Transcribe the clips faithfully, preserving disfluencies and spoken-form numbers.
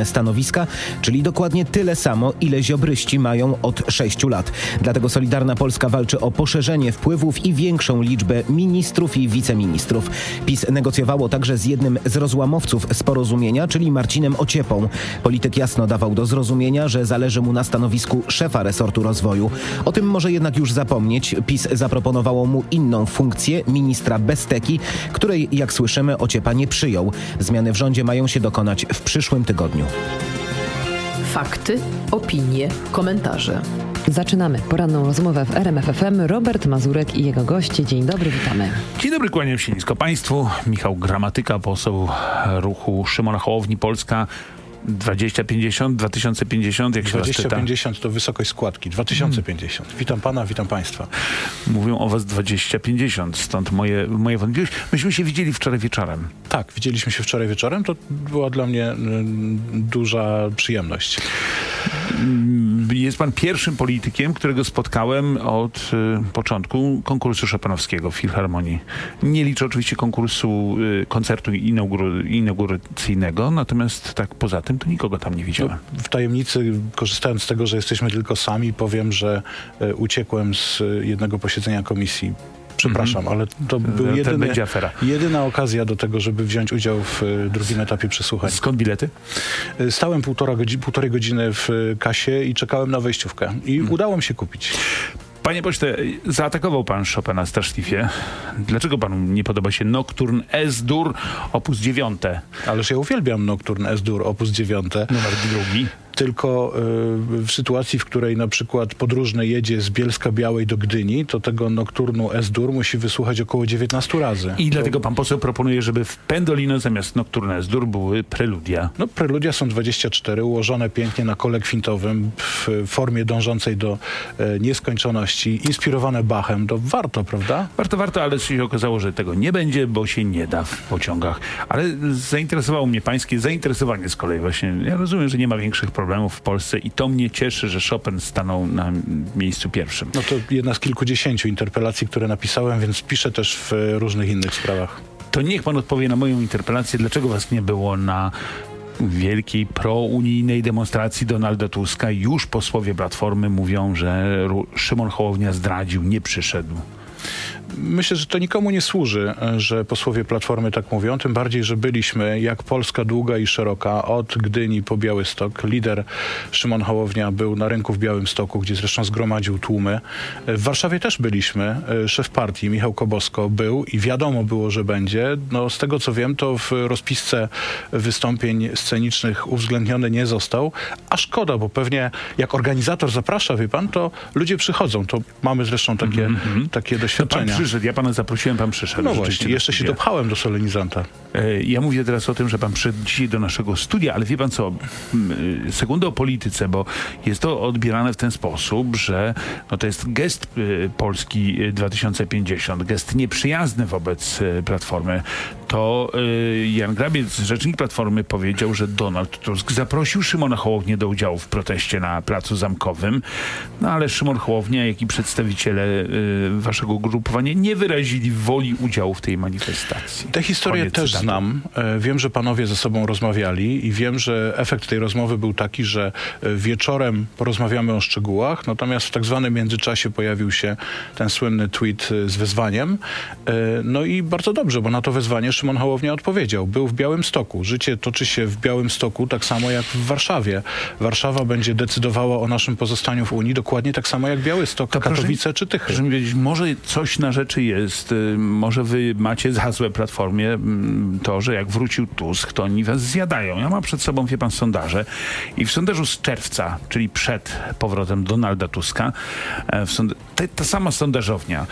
stanowiska, czyli dokładnie tyle samo, ile ziobryści mają od sześciu lat. Dlatego Solidarna Polska walczy o poszerzenie wpływów i większą liczbę ministrów i wiceministrów. PiS negocjowało także z jednym z rozłamowców z porozumienia, czyli Marcinem Ociepą. Polityk jasno dawał do zrozumienia, że zależy mu na stanowisku szefa resortu rozwoju. O tym może jednak już zapomnieć. PiS zaproponowało mu inną funkcję, ministra Besteki, której, jak słyszymy, Ociepa nie przyjął. Zmiany w rządzie mają się dokonać w przyszłym tygodniu. Fakty, opinie, komentarze. Zaczynamy poranną rozmowę w R M F F M. Robert Mazurek i jego goście. Dzień dobry, witamy. Dzień dobry, kłaniam się nisko Państwu. Michał Gramatyka, poseł ruchu Szymona Hołowni Polska. dwadzieścia pięćdziesiąt, dwa tysiące pięćdziesiąt, jak się was czyta? dwadzieścia pięćdziesiąt to wysokość składki, dwa tysiące pięćdziesiąt. Hmm. Witam pana, witam państwa. Mówią o was dwadzieścia pięćdziesiąt, stąd moje, moje wątpliwości. Myśmy się widzieli wczoraj wieczorem. Tak, widzieliśmy się wczoraj wieczorem, to była dla mnie y, duża przyjemność. Jest pan pierwszym politykiem, którego spotkałem od y, początku konkursu Chopinowskiego w Filharmonii. Nie liczę oczywiście konkursu, y, koncertu inaugur- inauguracyjnego, natomiast tak poza tym to nikogo tam nie widziałem. No, w tajemnicy, korzystając z tego, że jesteśmy tylko sami, powiem, że y, uciekłem z y, jednego posiedzenia komisji. Przepraszam, mm-hmm. ale to był jedyny, jedyna okazja do tego, żeby wziąć udział w y, drugim etapie przesłuchań. Skąd bilety? Y, stałem półtora godzi- półtorej godziny w y, kasie i czekałem na wejściówkę. I mm. udało mi się kupić. Panie pośle, zaatakował pan Chopina straszliwie. Dlaczego panu nie podoba się Nocturne S-dur opus dziewięć? Ależ ja uwielbiam Nocturne S-dur opus dziewięć. Numer drugi. Tylko y, w sytuacji, w której na przykład podróżny jedzie z Bielska Białej do Gdyni, to tego Nocturnu S-dur musi wysłuchać około dziewiętnaście razy. I to... dlatego pan poseł proponuje, żeby w Pendolino zamiast Nocturne S-dur były preludia. No preludia są dwadzieścia cztery, ułożone pięknie na kole kwintowym, w formie dążącej do e, nieskończoności, inspirowane Bachem. To warto, prawda? Warto, warto, ale się okazało, że tego nie będzie, bo się nie da w pociągach. Ale zainteresowało mnie pańskie zainteresowanie z kolei właśnie. Ja rozumiem, że nie ma większych problemów problemów w Polsce i to mnie cieszy, że Chopin stanął na miejscu pierwszym. No to jedna z kilkudziesięciu interpelacji, które napisałem, więc piszę też w różnych innych sprawach. To niech pan odpowie na moją interpelację, dlaczego was nie było na wielkiej prounijnej demonstracji Donalda Tuska. Już posłowie Platformy mówią, że Szymon Hołownia zdradził, nie przyszedł. Myślę, że to nikomu nie służy, że posłowie Platformy tak mówią, tym bardziej, że byliśmy jak Polska długa i szeroka, od Gdyni po Białystok. Lider Szymon Hołownia był na rynku w Białymstoku, gdzie zresztą zgromadził tłumy. W Warszawie też byliśmy. Szef partii Michał Kobosko był i wiadomo było, że będzie. No, z tego co wiem, to w rozpisce wystąpień scenicznych uwzględniony nie został, a szkoda, bo pewnie jak organizator zaprasza, wie pan, to ludzie przychodzą. To mamy zresztą takie, mm-hmm. takie doświadczenia. Przyszedł. Ja pana zaprosiłem, pan przyszedł. No właśnie, jeszcze się dopchałem do solenizanta. Ja mówię teraz o tym, że pan przyszedł dzisiaj do naszego studia, ale wie pan co, sekundę o polityce, bo jest to odbierane w ten sposób, że no to jest gest Polski dwa tysiące pięćdziesiąt, gest nieprzyjazny wobec Platformy. To Jan Grabiec, rzecznik Platformy, powiedział, że Donald Tusk zaprosił Szymona Hołownię do udziału w proteście na Placu Zamkowym, no ale Szymon Hołownia, jak i przedstawiciele waszego grupowania nie wyrazili woli udziału w tej manifestacji. Tę historię Koniec też cytatu. znam. Wiem, że panowie ze sobą rozmawiali i wiem, że efekt tej rozmowy był taki, że wieczorem porozmawiamy o szczegółach, natomiast w tak zwanym międzyczasie pojawił się ten słynny tweet z wezwaniem. No i bardzo dobrze, bo na to wezwanie Szymon Hołownia odpowiedział. Był w Białymstoku. Życie toczy się w Białymstoku tak samo jak w Warszawie. Warszawa będzie decydowała o naszym pozostaniu w Unii dokładnie tak samo jak Białystok, to Katowice proszę, czy Tychy. Proszę mi wiedzieć, może coś na rzeczy jest. Może wy macie za złe Platformie to, że jak wrócił Tusk, to oni was zjadają. Ja mam przed sobą, wie pan, sondaże i w sondażu z czerwca, czyli przed powrotem Donalda Tuska, w sond- ta, ta sama sondażownia,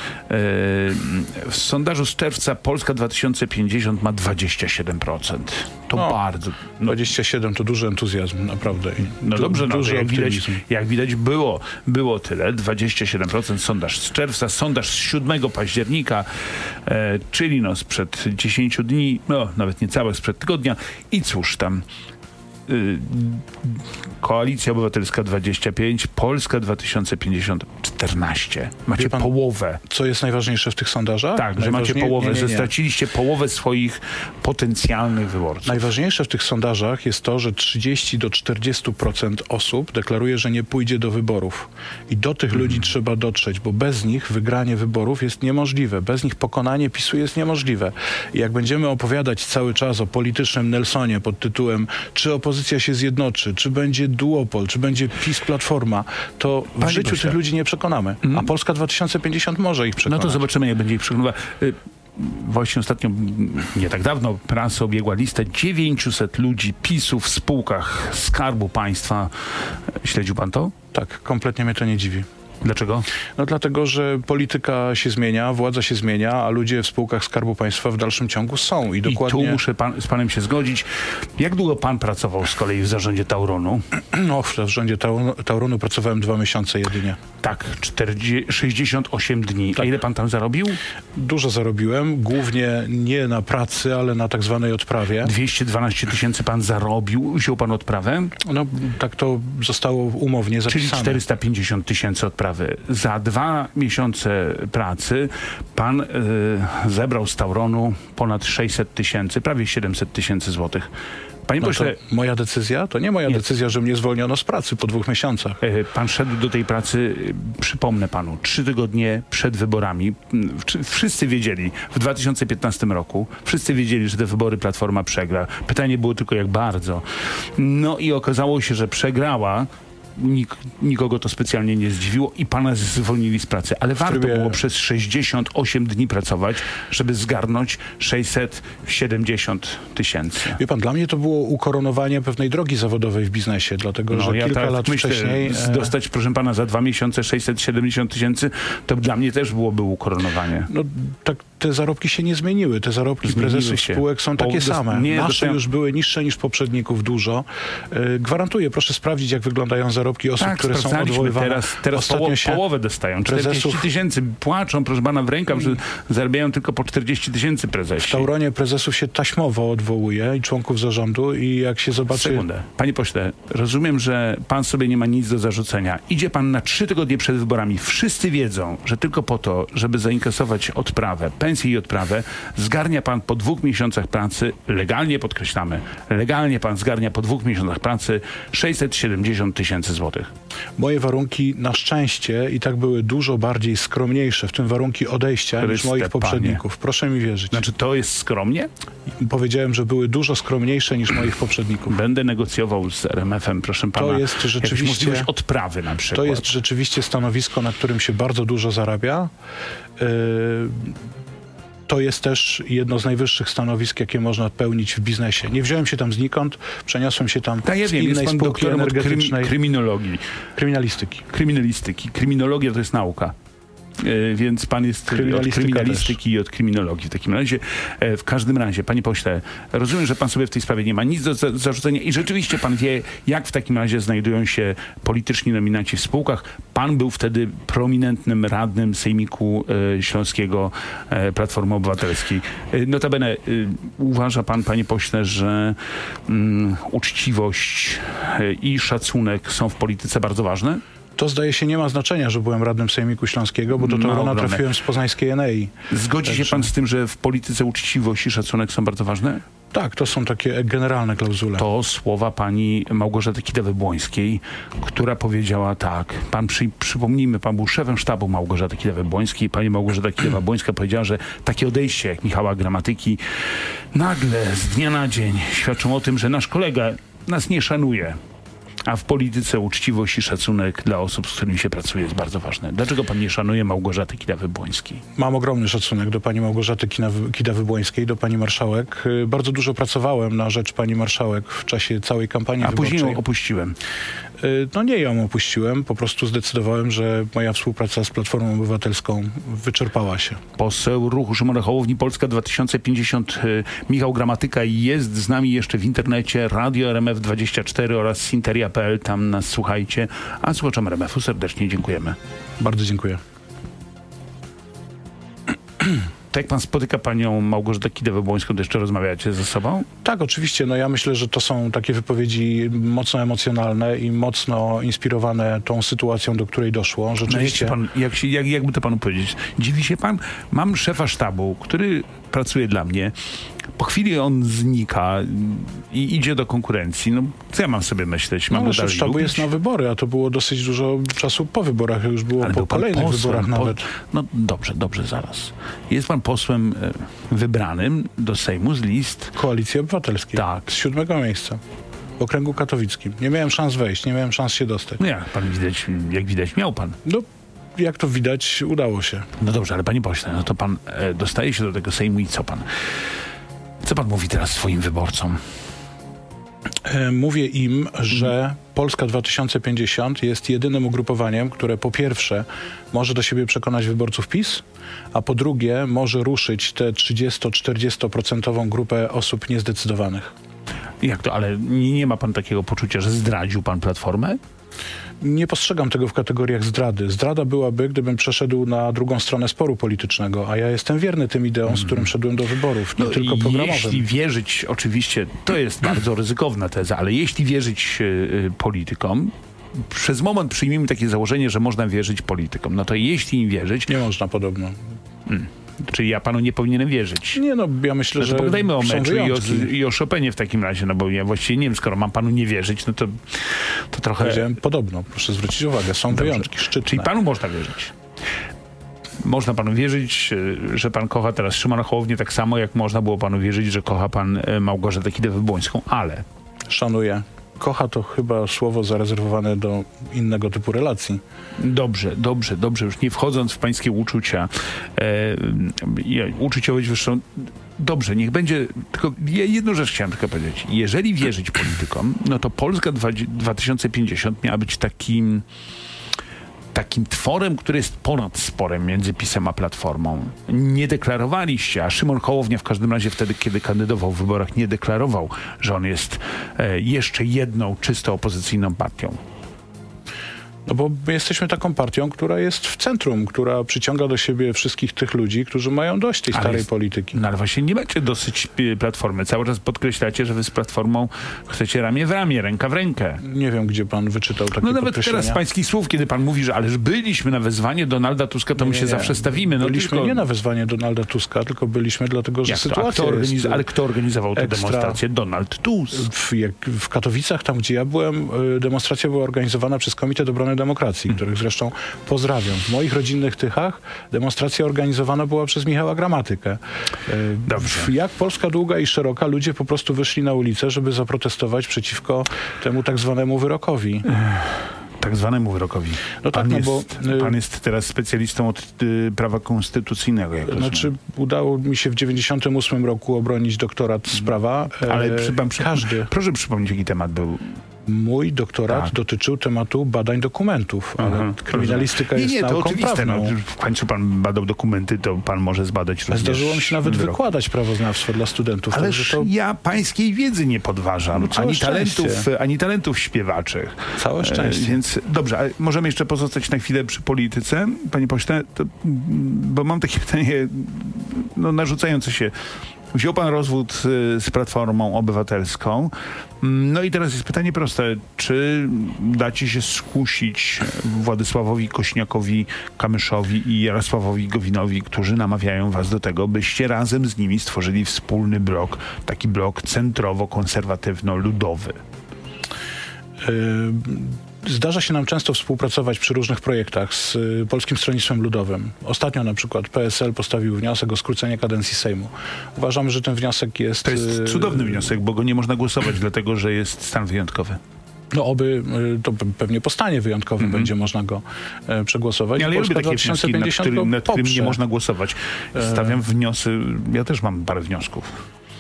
w sondażu z czerwca Polska dwa tysiące pięćdziesiąt ma dwadzieścia siedem procent. To no, bardzo... No, dwadzieścia siedem to duży entuzjazm, naprawdę. I no du- dobrze, no, duży jak widać, jak widać było, było tyle. dwadzieścia siedem procent sondaż z czerwca, sondaż z siódmego października, e, czyli no sprzed dziesięciu dni, no nawet niecałych, sprzed tygodnia. I cóż tam, y, Koalicja Obywatelska dwadzieścia pięć, Polska dwa tysiące pięćdziesiąt czternaście. Macie pan, połowę. Co jest najważniejsze w tych sondażach? Tak, że macie połowę, nie, nie, nie. że straciliście połowę swoich potencjalnych wyborców. Najważniejsze w tych sondażach jest to, że trzydzieści do czterdziestu procent osób deklaruje, że nie pójdzie do wyborów. I do tych ludzi hmm. trzeba dotrzeć, bo bez nich wygranie wyborów jest niemożliwe. Bez nich pokonanie PiSu jest niemożliwe. I jak będziemy opowiadać cały czas o politycznym Nelsonie pod tytułem czy opozycja się zjednoczy, czy będzie duopol, czy będzie PiS-Platforma, to w Panie życiu Boże. tych ludzi nie przekonamy. Hmm. A Polska dwa tysiące pięćdziesiąt może ich przekonać. No to zobaczymy, jak będzie ich przekonała. Właśnie ostatnio, nie tak dawno, prasa obiegła listę dziewięciuset ludzi PiSu w spółkach Skarbu Państwa. Śledził pan to? Tak, kompletnie mnie to nie dziwi. Dlaczego? No dlatego, że polityka się zmienia, władza się zmienia, a ludzie w spółkach Skarbu Państwa w dalszym ciągu są. I, dokładnie... I tu muszę pan, z panem się zgodzić. Jak długo pan pracował z kolei w zarządzie Tauronu? No, w zarządzie Tauronu, Tauronu pracowałem dwa miesiące jedynie. Tak, czterdzieści, sześćdziesiąt osiem dni. Tak. A ile pan tam zarobił? Dużo zarobiłem, głównie nie na pracy, ale na tak zwanej odprawie. dwieście dwanaście tysięcy pan zarobił, wziął pan odprawę? No, tak to zostało umownie zapisane. Czyli czterysta pięćdziesiąt tysięcy odprawy. Za dwa miesiące pracy pan y, zebrał z Tauronu ponad sześćset tysięcy, prawie siedemset tysięcy złotych. Panie no pośle, to moja decyzja? To nie moja nie. decyzja, że mnie zwolniono z pracy po dwóch miesiącach. Pan szedł do tej pracy, przypomnę panu, trzy tygodnie przed wyborami. Wszyscy wiedzieli w dwa tysiące piętnastym roku, wszyscy wiedzieli, że te wybory Platforma przegra. Pytanie było tylko jak bardzo. No i okazało się, że przegrała. Nik, nikogo to specjalnie nie zdziwiło i pana zwolnili z pracy. Ale warto trybie... było przez sześćdziesiąt osiem dni pracować, żeby zgarnąć sześćset siedemdziesiąt tysięcy. Wie pan, dla mnie to było ukoronowanie pewnej drogi zawodowej w biznesie, dlatego, no, że ja kilka tak lat myślę, wcześniej... Dostać, proszę pana, za dwa miesiące sześćset siedemdziesiąt tysięcy, to dla mnie też byłoby ukoronowanie. No tak, te zarobki się nie zmieniły. Te zarobki zmieniły prezesów się. spółek są takie po, same. Nie, Nasze dostają... już były niższe niż poprzedników dużo. Yy, gwarantuję, proszę sprawdzić, jak wyglądają zarobki osób, tak, które są odwoływane. Teraz, teraz poło się połowę dostają. czterdzieści tysięcy. Płaczą, proszę pana, w rękaw, że zarabiają tylko po czterdzieści tysięcy prezesi. W Tauronie prezesów się taśmowo odwołuje i członków zarządu i jak się zobaczy... Sekundę. Panie pośle, rozumiem, że pan sobie nie ma nic do zarzucenia. Idzie pan na trzy tygodnie przed wyborami. Wszyscy wiedzą, że tylko po to, żeby zainkasować odprawę, pensję i odprawę, zgarnia pan po dwóch miesiącach pracy, legalnie podkreślamy, legalnie pan zgarnia po dwóch miesiącach pracy sześćset siedemdziesiąt tysięcy złotych. Moje warunki na szczęście i tak były dużo bardziej skromniejsze, w tym warunki odejścia Chryste, niż moich poprzedników. Panie. Proszę mi wierzyć. Znaczy to jest skromnie? Powiedziałem, że były dużo skromniejsze niż moich poprzedników. Będę negocjował z R M F-em, proszę pana. To jest rzeczywiście możliwość odprawy na przykład. To jest rzeczywiście stanowisko, na którym się bardzo dużo zarabia. Yy, To jest też jedno z najwyższych stanowisk, jakie można pełnić w biznesie. Nie wziąłem się tam znikąd, przeniosłem się tam Ta, ja z wiem, innej jest pan spółki energetycznej. Krymi, kryminologii. Kryminalistyki. Kryminalistyki. Kryminologia to jest nauka. E, więc pan jest od kryminalistyki też. I od kryminologii w takim razie. E, w każdym razie, panie pośle, rozumiem, że pan sobie w tej sprawie nie ma nic do za zarzucenia i rzeczywiście pan wie, jak w takim razie znajdują się polityczni nominaci w spółkach. Pan był wtedy prominentnym radnym Sejmiku e, Śląskiego e, Platformy Obywatelskiej. E, notabene, e, uważa pan, panie pośle, że mm, uczciwość e, i szacunek są w polityce bardzo ważne? To zdaje się nie ma znaczenia, że byłem radnym Sejmiku Śląskiego, bo do Taurona no, trafiłem z poznańskiej N E I. Zgodzi Także... się pan z tym, że w polityce uczciwość i szacunek są bardzo ważne? Tak, to są takie generalne klauzule. To słowa pani Małgorzaty Kidawy-Błońskiej, która powiedziała tak. Pan przy, przypomnijmy, pan był szefem sztabu Małgorzaty Kidawy-Błońskiej. Pani Małgorzata Kidawa-Błońska powiedziała, że takie odejście jak Michała Gramatyki nagle z dnia na dzień świadczą o tym, że nasz kolega nas nie szanuje. A w polityce uczciwość i szacunek dla osób, z którymi się pracuje, jest bardzo ważne. Dlaczego pan nie szanuje Małgorzaty Kidawy-Błońskiej? Mam ogromny szacunek do pani Małgorzaty Kidawy-Błońskiej, do pani marszałek. Bardzo dużo pracowałem na rzecz pani marszałek w czasie całej kampanii A wyborczej. później ją opuściłem. No nie ją opuściłem, po prostu zdecydowałem, że moja współpraca z Platformą Obywatelską wyczerpała się. Poseł Ruchu Szymona Hołowni, Polska dwa tysiące pięćdziesiąt, Michał Gramatyka jest z nami jeszcze w internecie, Radio R M F dwadzieścia cztery oraz Sinteria kropka p l, tam nas słuchajcie, a słuchaczom R M F-u serdecznie dziękujemy. Bardzo dziękuję. to jak pan spotyka panią Małgorzatę Kidawę-Błońską, to jeszcze rozmawiacie ze sobą? Tak, oczywiście. No ja myślę, że to są takie wypowiedzi mocno emocjonalne i mocno inspirowane tą sytuacją, do której doszło. Rzeczywiście. No jak, pan, jak, się, jak, jakby to panu powiedzieć? Dziwi się pan? Mam szefa sztabu, który pracuje dla mnie. Po chwili on znika i idzie do konkurencji. No, co ja mam sobie myśleć? Mam no, go szef dalej sztabu lubić? jest na wybory, a to było dosyć dużo czasu po wyborach. Już było Ale po był pan kolejnych posłem, wyborach po, nawet. No dobrze, dobrze, zaraz. Jest pan posłem e, wybranym do Sejmu z list... Koalicji Obywatelskiej. Tak. Z siódmego miejsca. W okręgu katowickim. Nie miałem szans wejść, nie miałem szans się dostać. No jak pan widać, jak widać miał pan. No, jak to widać, udało się. No dobrze, ale panie pośle, no to pan e, dostaje się do tego Sejmu i co pan? Co pan mówi teraz swoim wyborcom? E, Mówię im, że Polska dwa tysiące pięćdziesiąt jest jedynym ugrupowaniem, które po pierwsze może do siebie przekonać wyborców PiS, a po drugie może ruszyć tę trzydziesto-czterdziesto procentową grupę osób niezdecydowanych. Jak to, ale nie, nie ma pan takiego poczucia, że zdradził pan Platformę? Nie postrzegam tego w kategoriach zdrady. Zdrada byłaby, gdybym przeszedł na drugą stronę sporu politycznego, a ja jestem wierny tym ideom, z którym szedłem do wyborów, nie No tylko i programowym. jeśli wierzyć, oczywiście, to jest bardzo ryzykowna teza, ale jeśli wierzyć y, y, politykom, przez moment przyjmijmy takie założenie, że można wierzyć politykom, no to jeśli im wierzyć, Nie można podobno. hmm, czyli ja panu nie powinienem wierzyć. Nie no, ja myślę, No to że pogadajmy o są meczu i o, wyjątki. i o Chopinie w takim razie, no bo ja właściwie nie wiem, skoro mam panu nie wierzyć, no to, to trochę... Powiedziałem podobno, proszę zwrócić uwagę, są Dobrze. wyjątki szczytne. Czyli panu można wierzyć. Można panu wierzyć, y, że pan kocha teraz Szymona Hołownię tak samo, jak można było panu wierzyć, że kocha pan y, Małgorzatę Kidawę-Błońską, ale... Szanuję. Kocha to chyba słowo zarezerwowane do innego typu relacji. Dobrze, dobrze, dobrze, już nie wchodząc w pańskie uczucia e, uczuciowość wyższą, dobrze, niech będzie, tylko ja jedną rzecz chciałem tylko powiedzieć. Jeżeli wierzyć politykom, no to Polska dwa tysiące pięćdziesiąt miała być takim takim tworem, który jest ponad sporem między PiS-em a Platformą. Nie deklarowaliście, a Szymon Hołownia w każdym razie wtedy, kiedy kandydował w wyborach, nie deklarował, że on jest e, jeszcze jedną czysto opozycyjną partią. No bo my jesteśmy taką partią, która jest w centrum, która przyciąga do siebie wszystkich tych ludzi, którzy mają dość tej Ale starej jest- polityki. No ale właśnie nie macie dosyć y, Platformy. Cały czas podkreślacie, że wy z Platformą chcecie ramię w ramię, ręka w rękę. Nie wiem, gdzie pan wyczytał takie No nawet podkreślenia. teraz z pańskich słów, kiedy pan mówi, że ależ byliśmy na wezwanie Donalda Tuska, to my Nie, się nie. zawsze stawimy. No byliśmy tylko... nie na wezwanie Donalda Tuska, tylko byliśmy dlatego, że Jak to? A sytuacja kto jest... organiz... Ale kto organizował tę ekstra- demonstrację? Donald Tusk. W, jak w Katowicach, tam gdzie ja byłem, y, demonstracja była organizowana przez Komitet Obrony Demokracji, Hmm. których zresztą pozdrawiam. W moich rodzinnych Tychach demonstracja organizowana była przez Michała Gramatykę. Y, Dobrze. w- Jak Polska długa i szeroka, ludzie po prostu wyszli na ulicę, żeby zaprotestować przeciwko temu tak zwanemu wyrokowi. Tak zwanemu wyrokowi. No tak, pan, no jest, bo, y- pan jest teraz specjalistą od y, prawa konstytucyjnego. Jak Znaczy, rozumiem. udało mi się w dziewięćdziesiątym ósmym roku obronić doktorat z prawa. Ale E, przy, pan, przy, każdy. Proszę przypomnieć, jaki temat był. Mój doktorat Tak. dotyczył tematu badań dokumentów, ale Aha, kryminalistyka nie, jest nie, to nauką oczywiste. No, prawną. w końcu pan badał dokumenty, to pan może zbadać również Zdarzyło mi się nawet wyrok. wykładać prawoznawstwo dla studentów. Ależ także to ja pańskiej wiedzy nie podważam, No całe ani szczęście. talentów, ani talentów śpiewaczych. Całe szczęście. E, więc dobrze, ale możemy jeszcze pozostać na chwilę przy polityce, panie pośle, to, mm, bo mam takie pytanie, no narzucające się. Wziął pan rozwód y, z Platformą Obywatelską. Mm, No i teraz jest pytanie proste. Czy dacie się skusić Władysławowi Kośniakowi Kamyszowi i Jarosławowi Gowinowi, którzy namawiają was do tego, byście razem z nimi stworzyli wspólny blok, taki blok centrowo-konserwatywno-ludowy? y, zdarza się nam często współpracować przy różnych projektach z y, Polskim Stronnictwem Ludowym. Ostatnio na przykład P S L postawił wniosek o skrócenie kadencji Sejmu. Uważamy, że ten wniosek jest... To jest y, cudowny wniosek, bo go nie można głosować, dlatego że jest stan wyjątkowy. No oby, y, to pe- pewnie po stanie wyjątkowym będzie można go e, przegłosować. Nie, ale ja lubię Polska takie wnioski, nad, dwa tysiące pięćdziesiąt którym, go nad którymi nie poprze. można głosować. Stawiam wniosy, ja też mam parę wniosków.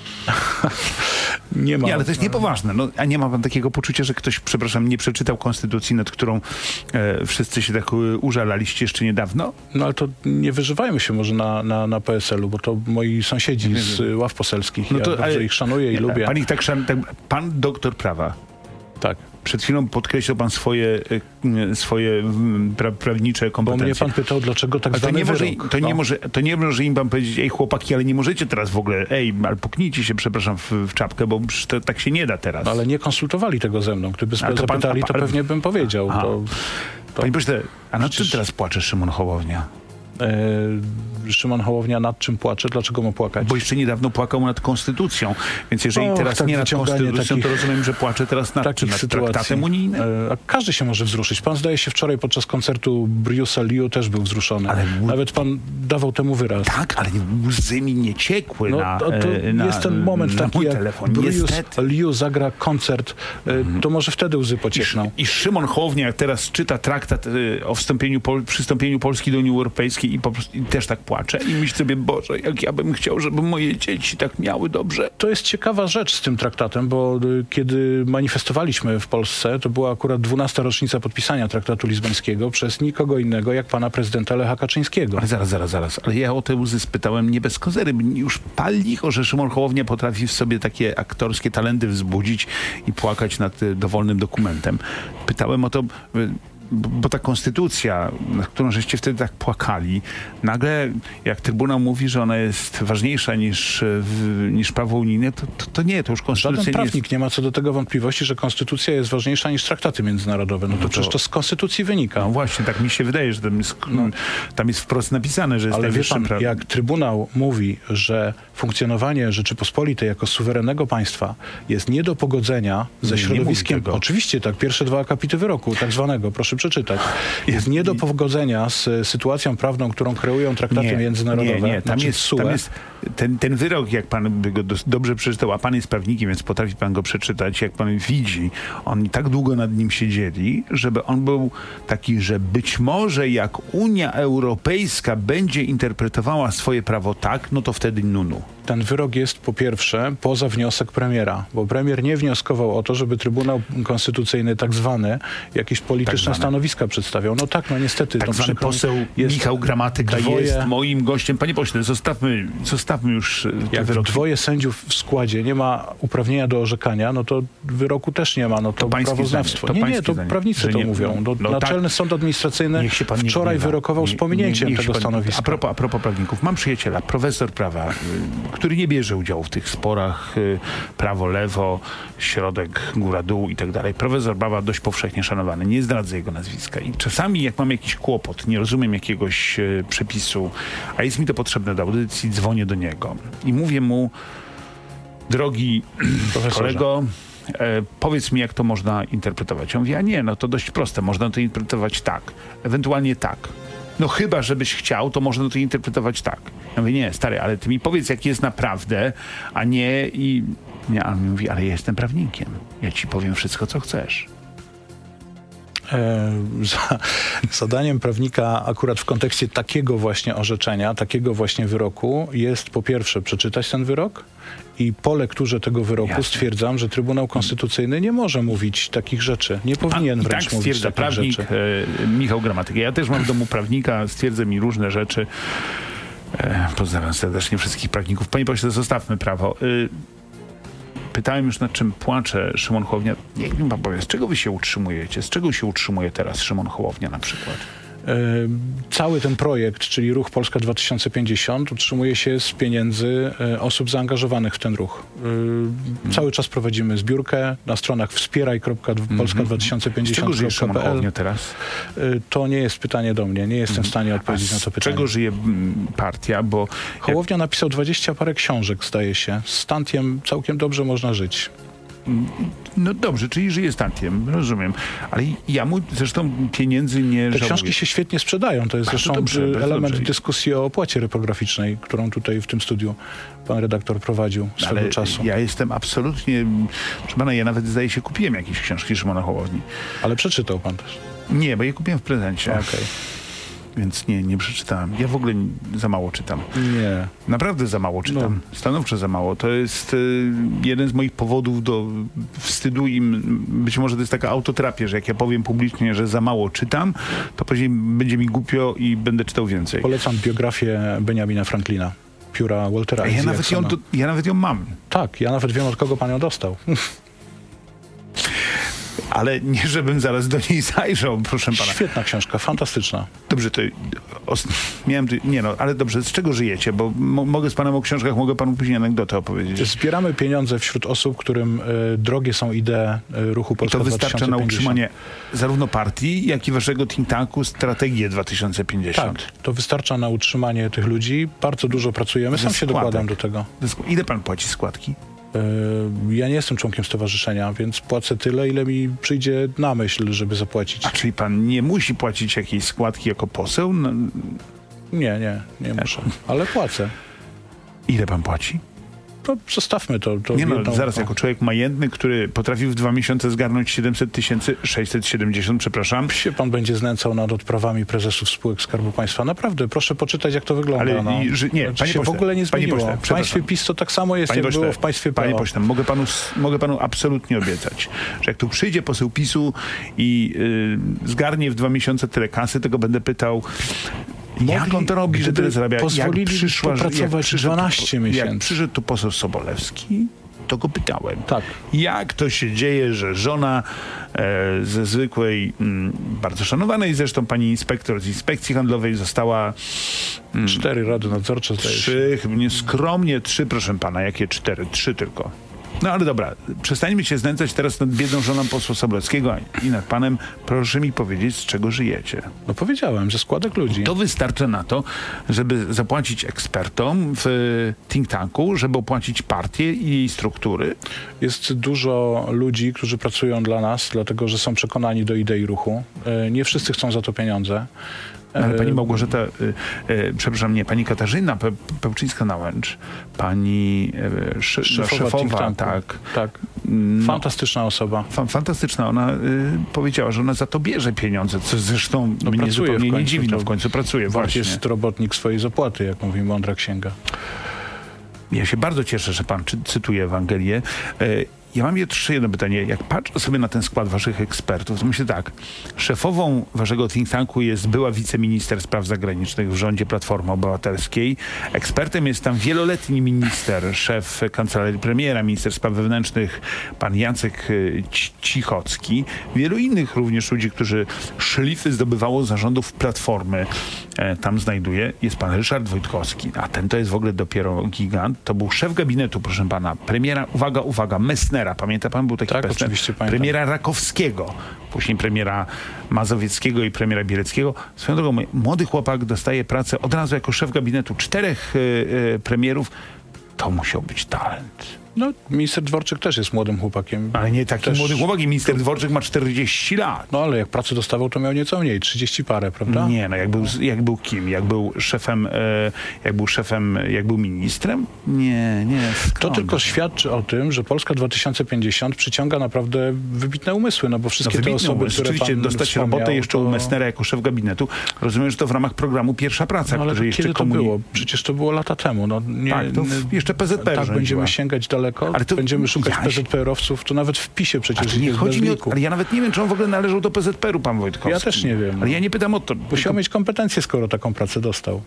Nie ma. Nie, ale to jest niepoważne. No, a nie ma pan takiego poczucia, że ktoś, przepraszam, nie przeczytał konstytucji, nad którą e, wszyscy się tak e, użalaliście jeszcze niedawno? No ale to nie wyżywajmy się może na, na, na P S L u, bo to moi sąsiedzi z y, ław poselskich. No Ja to, dobrze ale- ich szanuję i nie, lubię. Pan ich tak szan, tak, pan doktor prawa. Tak. Przed chwilą podkreślał pan swoje, swoje pra, prawnicze kompetencje. Bo mnie pan pytał, dlaczego tak zwany to nie może, wyrok. To, no. nie może, to nie może im pan powiedzieć, ej chłopaki, ale nie możecie teraz w ogóle, ej, ale puknijcie się, przepraszam, w, w czapkę, bo to, tak się nie da teraz. No, ale nie konsultowali tego ze mną. Gdyby Ale to pan- zapytali, to ale- pewnie bym powiedział. Aha. To, to, Panie pośle, a nad czym przecież- teraz płacze Szymon Hołownia? e, Szymon Hołownia nad czym płacze? Dlaczego ma płakać? Bo jeszcze niedawno płakał nad konstytucją, więc jeżeli Och, teraz tak nie nad wyciąganie konstytucją, takich- to rozumiem, że płacze teraz nad, czym? takich Nad sytuacji. traktatem unijnym. E, A każdy się może wzruszyć. Pan zdaje się wczoraj podczas koncertu Bruce'a Liu też był wzruszony. Ale- Nawet pan dawał temu wyraz. Tak, ale łzy mi nie ciekły No, na, to, to e, na jest ten moment na taki, mój jak telefon. Bruce Niestety. Liu zagra koncert, e, to może wtedy łzy pociekną. I Szymon Hołownia jak teraz czyta traktat y, o wstąpieniu, Pol- przystąpieniu Polski do Unii Europejskiej i, po prostu, i też tak płacze i myśli sobie, Boże, jak ja bym chciał, żeby moje dzieci tak miały dobrze. To jest ciekawa rzecz z tym traktatem, bo y, kiedy manifestowaliśmy w Polsce, to była akurat dwunasta rocznica podpisania traktatu lizbońskiego przez nikogo innego jak pana prezydenta Lecha Kaczyńskiego. Ale zaraz, zaraz, zaraz. Ale ja o te łzy spytałem nie bez kozery. Już pal licho, że Szymon Hołownia potrafi w sobie takie aktorskie talenty wzbudzić i płakać nad y, dowolnym dokumentem. Pytałem o to, y, bo, bo ta konstytucja, nad którą żeście wtedy tak płakali, nagle jak Trybunał mówi, że ona jest ważniejsza niż, y, w, niż prawo unijne, to, to, to nie, to już konstytucja Żaden nie jest... prawnik nie ma co do tego wątpliwości, że konstytucja jest ważniejsza niż traktaty międzynarodowe. No to, to- przecież to z konstytucji wynika. No właśnie, tak mi się wydaje, że tam jest, tam jest wprost napisane, że jest Ale wie najwyższym pan, prawem. jak Trybunał mówi, że funkcjonowanie Rzeczypospolitej jako suwerennego państwa jest nie do pogodzenia ze Nie, nie środowiskiem... mówi tego. Oczywiście tak, pierwsze dwa akapity wyroku, tak zwanego, proszę przeczytać. Jest nie do pogodzenia z e, sytuacją prawną, którą kreują traktaty międzynarodowe. Nie, nie, tam znaczy jest, S U E. tam jest ten, ten wyrok, jak pan by go dos- dobrze przeczytał, a pan jest prawnikiem, więc potrafi pan go przeczytać, jak pan widzi, oni tak długo nad nim siedzieli, żeby on był taki, że być może jak Unia Europejska będzie interpretowała swoje prawo tak, no to wtedy nunu. Ten wyrok jest po pierwsze poza wniosek premiera, bo premier nie wnioskował o to, żeby Trybunał Konstytucyjny tak zwany jakieś polityczne Tak zwane. stanowiska przedstawiał. No tak, no niestety. Tak no zwany przykro mi, poseł jest Michał Gramatyka dwoje- jest moim gościem. Panie pośle, zostawmy, zostawmy już e, te Jak wyroki. dwoje sędziów w składzie nie ma uprawnienia do orzekania, no to wyroku też nie ma. No to, To pańskie prawoznawstwo. zdanie, to nie, nie, pańskie to zdanie, prawnicy że to nie- mówią. No, no Naczelny tak. Sąd Administracyjny Niech się pan nie wczoraj gniewa. wyrokował z Nie- pominięciem nie- niech się tego pan- stanowiska. A propos, a propos prawników, mam przyjaciela, profesor prawa, y, który nie bierze udziału w tych sporach y, prawo, lewo, środek, góra, dół i tak dalej. Profesor prawa dość powszechnie szanowany, nie zdradzę jego nazwiska. I czasami jak mam jakiś kłopot, nie rozumiem jakiegoś y, przepisu, a jest mi to potrzebne do audycji, dzwonię do niego i mówię mu, drogi Profesorze. kolego, E, powiedz mi, jak to można interpretować. On mówi, a nie, no to dość proste, można to interpretować tak, ewentualnie tak. No chyba, żebyś chciał, to można to interpretować tak. Ja mówię, nie, stary, ale ty mi powiedz, jak jest naprawdę, a nie i... Nie, a on mi mówi, ale ja jestem prawnikiem. Ja ci powiem wszystko, co chcesz. E, za, zadaniem prawnika akurat w kontekście takiego właśnie orzeczenia, takiego właśnie wyroku jest po pierwsze przeczytać ten wyrok i po lekturze tego wyroku Jasne. stwierdzam, że Trybunał Konstytucyjny nie może mówić takich rzeczy. Nie powinien I wręcz tak mówić stwierdza takich prawnik rzeczy. e, Michał Gramatyka. Ja też mam w domu prawnika, stwierdzę mi różne rzeczy. E, pozdrawiam serdecznie wszystkich prawników. Panie pośle, zostawmy prawo. E, Pytałem już, nad czym płacze Szymon Hołownia. Niech mi pan powie, z czego wy się utrzymujecie? Z czego się utrzymuje teraz Szymon Hołownia na przykład? E, Cały ten projekt, czyli Ruch Polska dwa tysiące pięćdziesiąt, utrzymuje się z pieniędzy e, osób zaangażowanych w ten ruch. E, Cały czas prowadzimy zbiórkę na stronach wspieraj kropka polska dwa tysiące Z pięćdziesiąt czego żyje kropka Szymon p l. Hołownia teraz? E, To nie jest pytanie do mnie. Nie jestem w stanie A odpowiedzieć na to z pytanie. czego żyje mm, partia? Bo jak, Hołownia napisał dwadzieścia parę książek, zdaje się. Z Stantiem całkiem dobrze można żyć. no dobrze, czyli żyje stantiem, rozumiem. Ale ja mu zresztą pieniędzy nie Te żałuję. książki się świetnie sprzedają. To jest Bardzo zresztą dobrze, y, bardzo element dobrze. dyskusji o opłacie reprograficznej, którą tutaj w tym studiu pan redaktor prowadził swego Ale czasu. ja jestem absolutnie... Proszę pana, ja nawet zdaje się kupiłem jakieś książki Szymona Hołowni. Ale przeczytał pan też. Nie, bo je kupiłem w prezencie. Okej. Więc nie, nie przeczytałem. Ja w ogóle za mało czytam. Nie. Naprawdę za mało czytam. Stanowczo za mało. To jest y, jeden z moich powodów do wstydu i m- być może to jest taka autoterapia, że jak ja powiem publicznie, że za mało czytam, to później będzie mi głupio i będę czytał więcej. Polecam biografię Benjamina Franklina, pióra Waltera A ja nawet, ją, Isaacsona. do, ja nawet ją mam. Tak, ja nawet wiem, od kogo pan ją dostał. ale nie żebym zaraz do niej zajrzał, proszę pana. Świetna książka, fantastyczna. Dobrze, to os, miałem, nie no, ale dobrze, z czego żyjecie? Bo mo, mogę z panem o książkach, mogę panu później anegdotę opowiedzieć. Zbieramy pieniądze wśród osób, którym y, drogie są idee y, ruchu Polska I to wystarcza dwa tysiące na pięćdziesiąt. utrzymanie zarówno partii, jak i waszego think tanku Strategię dwa tysiące pięćdziesiąt. Tak, to wystarcza na utrzymanie tych ludzi. Bardzo dużo pracujemy, sam Ze się składek. dokładam do tego. Ile pan płaci składki? Y, ja nie jestem członkiem stowarzyszenia, więc płacę tyle, ile mi przyjdzie na myśl, żeby zapłacić. A czyli pan nie musi płacić jakiejś składki jako poseł? No, Nie, nie, nie muszę, ale płacę. ile pan płaci? To zostawmy to. to Nie no, jedną- zaraz, jako człowiek majętny, który potrafił w dwa miesiące zgarnąć siedemset tysięcy, sześćset siedemdziesiąt, przepraszam. się pan będzie znęcał nad odprawami prezesów spółek Skarbu Państwa. Naprawdę, proszę poczytać, jak to wygląda. Ale no. i- że- nie, To panie się pośle, w ogóle nie panie zmieniło. pośle, w państwie przepraszam. PiS to tak samo jest, Panie jak pośle, było w państwie P panie O. pośle, mogę panu, s- mogę panu absolutnie obiecać, że jak tu przyjdzie poseł PiSu i y, zgarnie w dwa miesiące tyle kasy, to go będę pytał, jak Mogli, on to robi, że gdyby tyle zarabia? pozwolili Jak przyszła, że- popracować przyszedł- dwanaście Jak miesięcy. przyszedł tu poseł Sobolewski, to go pytałem. Tak. Jak to się dzieje, że żona e, ze zwykłej, m, bardzo szanowanej zresztą pani inspektor z Inspekcji Handlowej została Cztery rady nadzorcze, zdaje się. trzy, chyba nie skromnie trzy, proszę pana, jakie cztery? Trzy tylko. No ale dobra, przestańmy się znęcać teraz nad biedną żoną posła Sobolewskiego i nad panem. Proszę mi powiedzieć, z czego żyjecie. No powiedziałem, że składek ludzi. To wystarcza na to, żeby zapłacić ekspertom w think tanku, żeby opłacić partię i jej struktury. Jest dużo ludzi, którzy pracują dla nas, dlatego że są przekonani do idei ruchu. E, Nie wszyscy chcą za to pieniądze. Ale pani E, Małgorzata, y, y, przepraszam, nie, pani Katarzyna Pe Pełczyńska-Nałęcz, pani y, szy, Szefowa no, think szefowa, tanku. tak. Tak. No, Fantastyczna osoba. fa fantastyczna. Ona y, powiedziała, że ona za to bierze pieniądze, co zresztą mnie pracuje w zupełnie nie końcu, dziwi. No to w końcu pracuje, Wart właśnie. jest robotnik swojej zapłaty, jak mówi mądra księga. Ja się bardzo cieszę, że pan czy, cytuje Ewangelię. E, Ja mam jeszcze jedno pytanie. Jak patrzę sobie na ten skład waszych ekspertów, to myślę tak. Szefową waszego think tanku jest była wiceminister spraw zagranicznych w rządzie Platformy Obywatelskiej. Ekspertem jest tam wieloletni minister, szef kancelarii premiera, minister spraw wewnętrznych, pan Jacek y, Ci- Cichocki. Wielu innych również ludzi, którzy szlify zdobywało zarządów Platformy e, tam znajduje. Jest pan Ryszard Wojtkowski, a ten to jest w ogóle dopiero gigant. To był szef gabinetu, proszę pana, premiera, uwaga, uwaga, Messnera. Pamięta pan? Był taki Tak, Messner. oczywiście pamiętam. Premiera Rakowskiego, później premiera Mazowieckiego i premiera Bieleckiego. Swoją drogą, młody chłopak dostaje pracę od razu jako szef gabinetu czterech y, y, premierów. To musiał być talent. No, minister Dworczyk też jest młodym chłopakiem. Ale nie taki Też- młody chłopak i minister Dworczyk ma czterdzieści lat. No ale jak pracę dostawał, to miał nieco mniej, trzydzieści parę, prawda? Nie, no jak był, jak był kim? Jak był szefem, e, jak był szefem, jak był ministrem? Nie, nie. To skąd? tylko świadczy o tym, że Polska dwa tysiące pięćdziesiąt przyciąga naprawdę wybitne umysły, no bo No, wszystkie te wybitny osoby, umysł. które Rzeczywiście pan dostać wspomniał, robotę jeszcze to... u Messnera jako szef gabinetu. Rozumiem, że to w ramach programu Pierwsza Praca, No, ale który to jeszcze kiedy to komuni- było? Przecież to było lata temu. No, nie, Tak, to w- jeszcze P Z P Tak, rządziła. będziemy sięgać daleko, Ale to- będziemy szukać ja- P Z P erowców, to nawet w PiSie A przecież to nie jest chodzi bez mi o, liku. ale ja nawet nie wiem, czy on w ogóle należał do P Z P er u, pan Wojtkowski. Ja też nie wiem. Ale ja nie pytam o to. Musiał tylko- mieć kompetencje, skoro taką pracę dostał.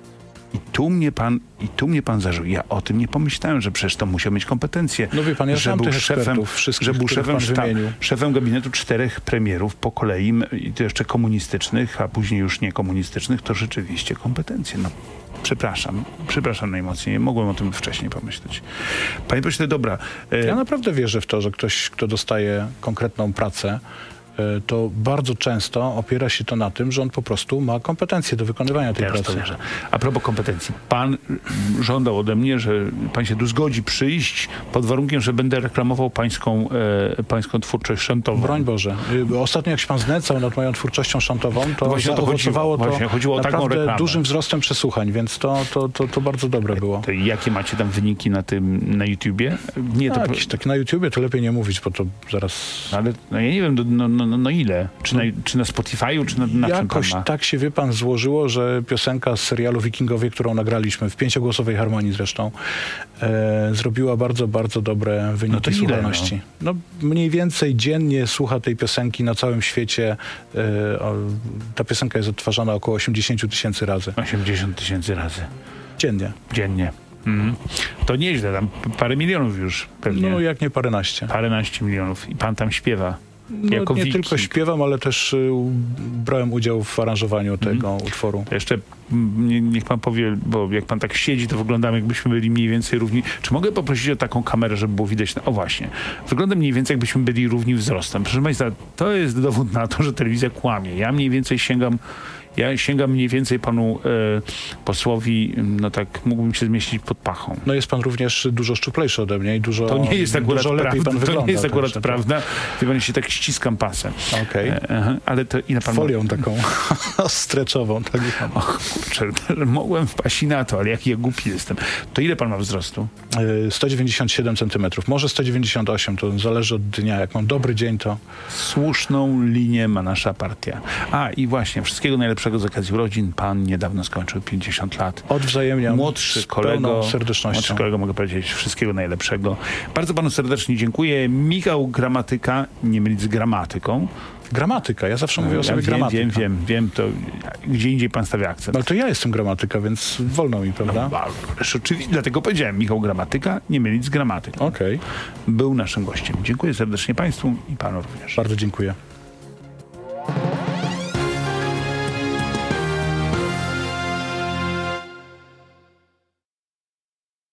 I tu mnie pan, i tu mnie pan zażył. Ja o tym nie pomyślałem, że przecież to musiał mieć kompetencje. No wie pan, ja że znam był tych szefem, ekspertów wszystkich, że był których szefem, pan sztab, wymienił. szefem gabinetu czterech premierów po kolei, m, i to jeszcze komunistycznych, a później już niekomunistycznych, to rzeczywiście kompetencje. No, przepraszam, przepraszam najmocniej. Mogłem o tym wcześniej pomyśleć. Panie pośle, dobra. e, Ja naprawdę wierzę w to, że ktoś, kto dostaje konkretną pracę, e, to bardzo często opiera się to na tym, że on po prostu ma kompetencje do wykonywania tej Ja już to pracy. wierzę. A propos kompetencji. Pan y, żądał ode mnie, że pan się tu zgodzi przyjść pod warunkiem, że będę reklamował pańską, e, pańską twórczość szantową. Broń Boże. Y, Ostatnio jak się pan znęcał nad moją twórczością szantową, to właśnie o to zaowocowało chodziło. to Właśnie chodziło o taką naprawdę reklamę. dużym wzrostem przesłuchań, więc to, to, to, to bardzo dobre było. To jakie macie tam wyniki na tym, na YouTubie? Nie, to... A, jakieś tak na YouTubie to lepiej nie mówić, bo to zaraz... No, ale no, ja nie wiem, no, no, no, no ile? Czy na, czy na Spotify'u, czy na, na czym pan Jakoś ma? tak się, wie pan, złożyło, że piosenka z serialu Wikingowie, którą nagraliśmy, w pięciogłosowej harmonii zresztą, e, zrobiła bardzo, bardzo dobre wyniki No to ile, słuchalności. No? mniej więcej dziennie słucha tej piosenki na całym świecie. E, o, ta piosenka jest odtwarzana około osiemdziesiąt tysięcy razy. osiemdziesiąt tysięcy razy Dziennie. dziennie. Mhm. To nieźle, tam parę milionów już pewnie. No jak nie paręnaście. Paręnaście milionów. I pan tam śpiewa. No, jako nie wiking. tylko śpiewam, ale też y, brałem udział w aranżowaniu tego mm. utworu. Jeszcze m, nie, niech pan powie, bo jak pan tak siedzi, to wyglądamy, jakbyśmy byli mniej więcej równi. Czy mogę poprosić o taką kamerę, żeby było widać? Na... O właśnie. Wygląda mniej więcej, jakbyśmy byli równi wzrostem. Proszę państwa, to jest dowód na to, że telewizja kłamie. Ja mniej więcej sięgam Ja sięgam mniej więcej panu e, posłowi, no tak mógłbym się zmieścić pod pachą. No jest pan również dużo szczuplejszy ode mnie i dużo To nie jest akurat dużo lepiej prawda. pan To wygląda, nie jest akurat także prawda. Wie pan, się tak ściskam pasem. Okej. E, aha, ale to ile pan Folią ma... taką streczową. Tak. Och, kurczę, mogłem wpaść i na to, ale jaki ja głupi jestem. To ile pan ma wzrostu? Y, sto dziewięćdziesiąt siedem centymetrów, może sto dziewięćdziesiąt osiem, to zależy od dnia. Jak mam dobry dzień, to... Słuszną linię ma nasza partia. A i właśnie, wszystkiego najlepszego z okazji urodzin. Pan niedawno skończył pięćdziesiąt lat. Odwzajemniam Młodszy z kolego, pełną serdecznością. młodszy kolego, mogę powiedzieć wszystkiego najlepszego. Bardzo panu serdecznie dziękuję. Michał Gramatyka, nie mylić z gramatyką. Gramatyka, ja zawsze mówię o Ja sobie wiem, gramatyka. wiem, wiem, wiem, to gdzie indziej pan stawia akcent. No to ja jestem gramatyka, więc wolno mi, prawda? No, ależ oczywiście, dlatego powiedziałem, Michał Gramatyka, nie mylić z gramatyką. Okej, Był naszym gościem. Dziękuję serdecznie państwu i panu również. bardzo dziękuję.